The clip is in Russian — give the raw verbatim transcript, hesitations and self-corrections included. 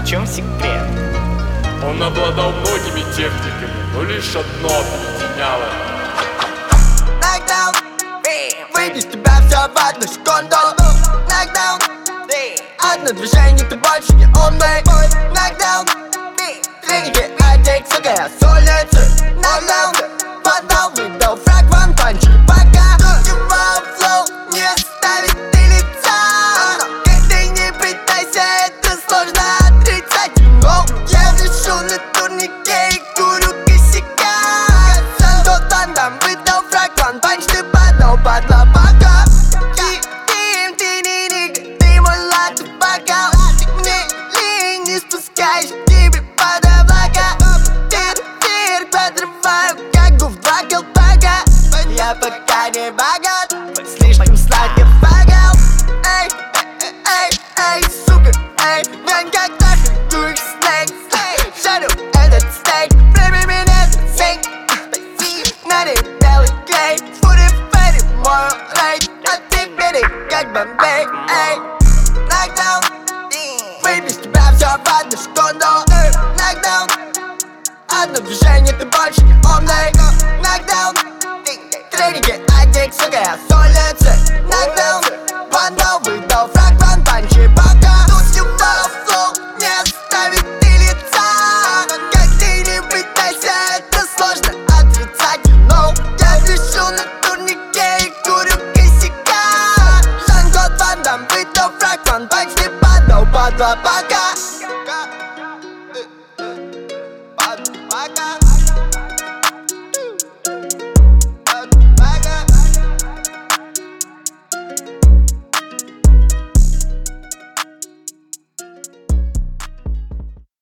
В чем секрет? Он обладал многими техниками, но лишь одно объединяло. Нокдаун, выйди из тебя все в одну секунду. Нокдаун, одно движение, ты больше не умный. Нокдаун, тренинги, аддикт, сука, я с улицы. Нокдаун, подал, выдал фраг, ван панчи, пока его флоу не оставит ты лица. Как ты не пытайся, это сложно отрицать. Но я вешу на турнике и курю косяка. Санто Тандам выдал фраг, ван панч, ты подал под лопака. И ты, ты не ник, ты мой латте бокал. Мне лень, не спускаешь тебе под облака. Тир, тир, подрываю, как гуф два колпака. Я пока не богат, слишком сладкий фагал. Эй, эй, эй, эй, сука, эй, глянь, как нахуй дуешь снэк. Жарю этот стейк, время меня зацень. Надо белый клей, фури фэри, мой рейд. А ты бери, как Бомбей, эй. Нокдаун, выйди из тебя все в одну секунду. Нокдаун, одно движение, ты больше не умный. Нокдаун, тренинги, аддикт, сука, я с улицы. Нокдаун.